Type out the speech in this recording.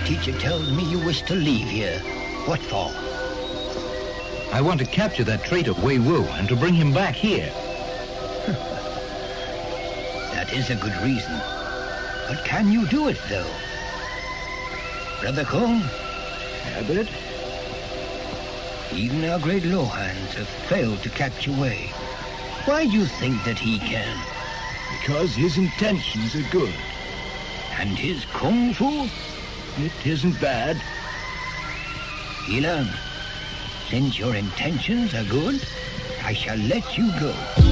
teacher tells me you wish to leave here. What for? I want to capture that traitor Wei Wu and to bring him back here. That is a good reason. But can you do it, though? Brother Kong? Abbot? Even our great Lohans have failed to capture Wei. Why do you think that he can? Because his intentions are good. And his kung fu? It isn't bad. Yilan, since your intentions are good, I shall let you go.